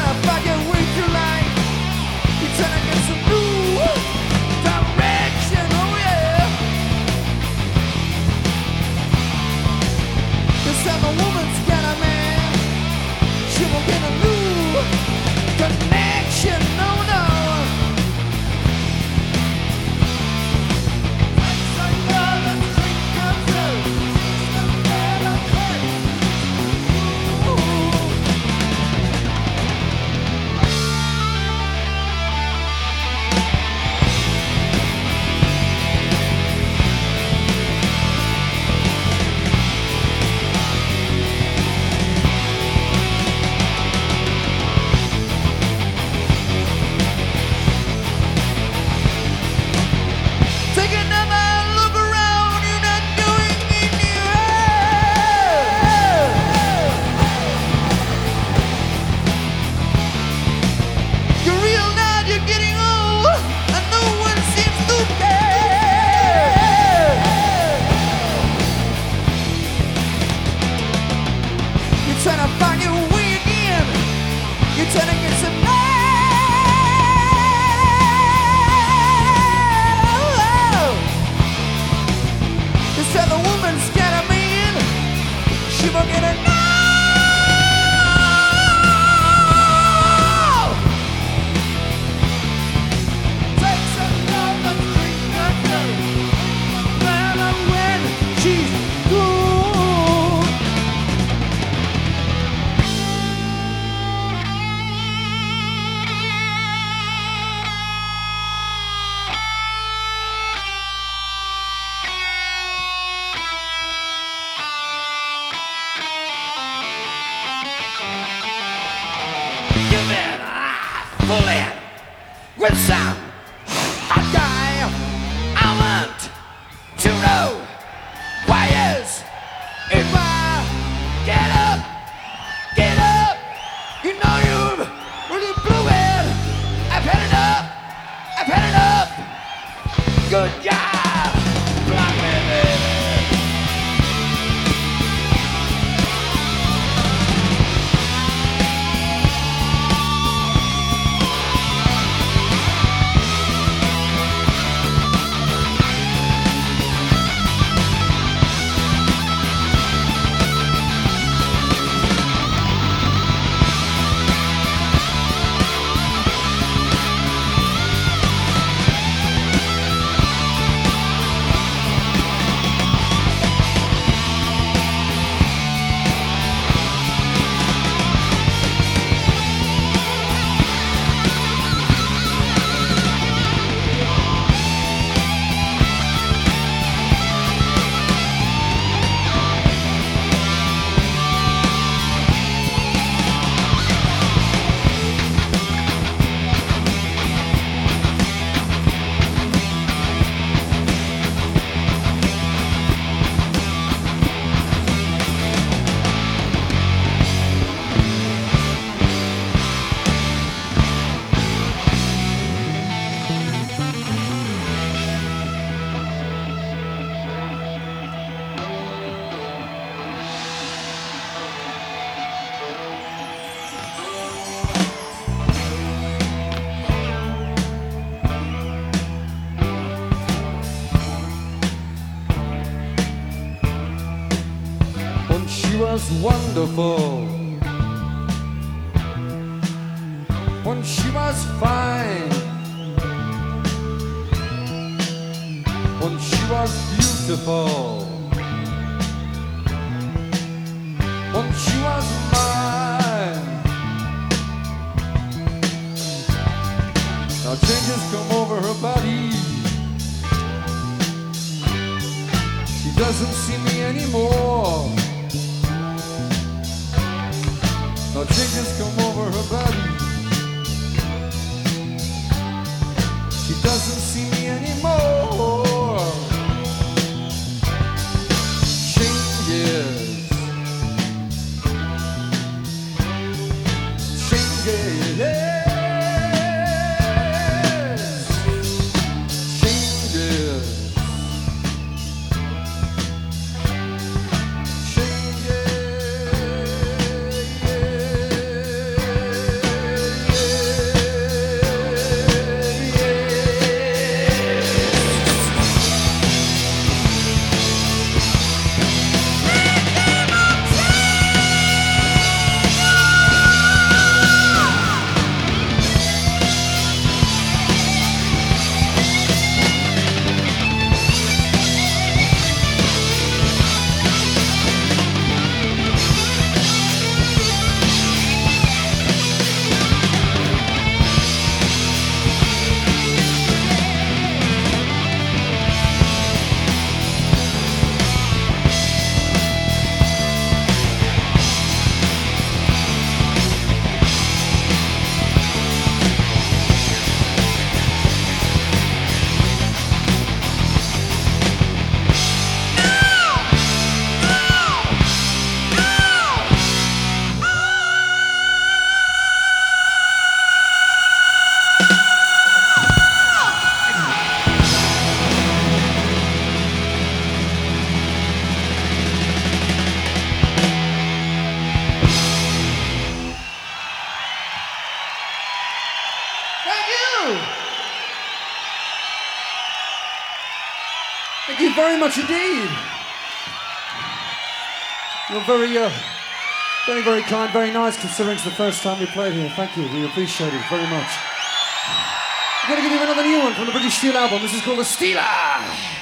trying to find your way through life. You're trying to get some new direction, oh yeah. This time a woman's got a man. She won't get a new connection, no, no. Trying to find your way again. You're trying to get some love. This time the woman's got a man. She won't get a no. Take some love and drink that day. Man, when she's good. Full in with some guy. I want to know why is if I get up, you know you've really blew it. I've had enough. Good job, block me, baby. She was wonderful when she was fine, when she was beautiful, when she was mine. Now changes come over her body. She doesn't see me anymore. Now changes come over her body. She doesn't see me anymore. Changes. very much indeed. You're very, very kind, very nice considering it's the first time we played here. Thank you, we appreciate it very much. I'm going to give you another new one from the British Steel album. This is called The Stealer.